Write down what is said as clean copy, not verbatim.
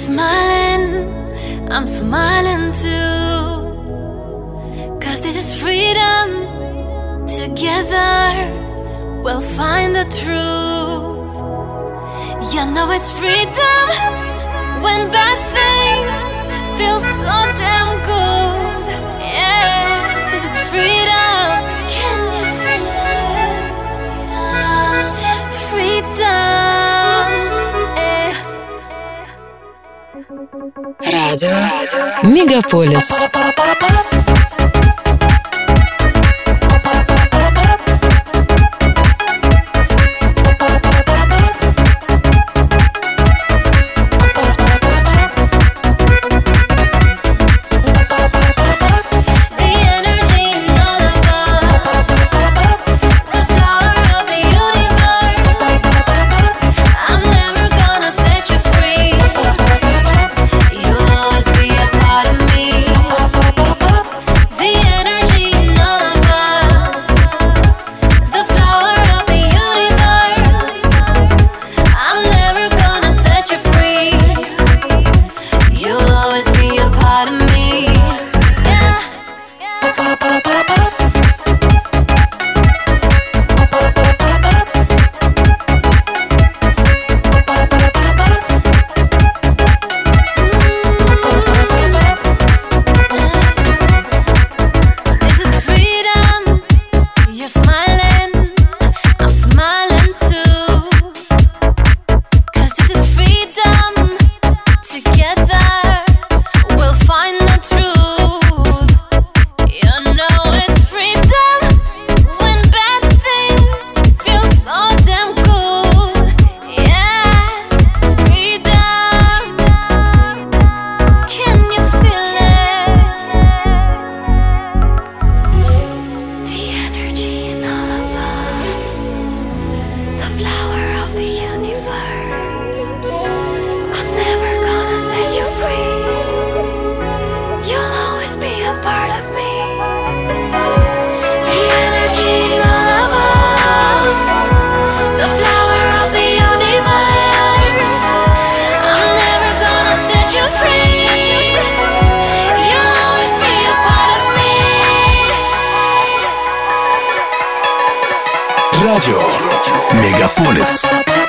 smiling, I'm smiling too. 'Cause this is freedom. Together we'll find the truth. You know it's freedom when bad things feel so damn good. Yeah, this is freedom. Can you feel it? Freedom. Радио Мегаполис. Радио Мегаполис.